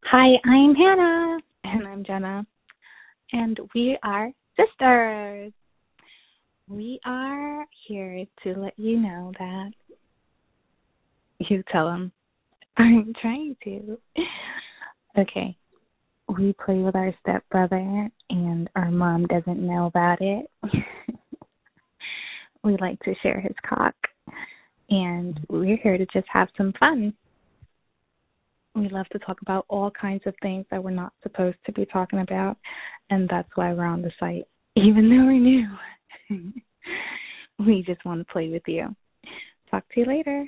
Hi, I'm Hannah. And I'm Jenna. And we are sisters. We are here to let you know that you tell them. I'm trying to. Okay. We play with our stepbrother, and our mom doesn't know about it. We like to share his cock, and we're here to just have some fun. We love to talk about all kinds of things that we're not supposed to be talking about, and that's why we're on the site, even though we're new. We just want to play with you. Talk to you later.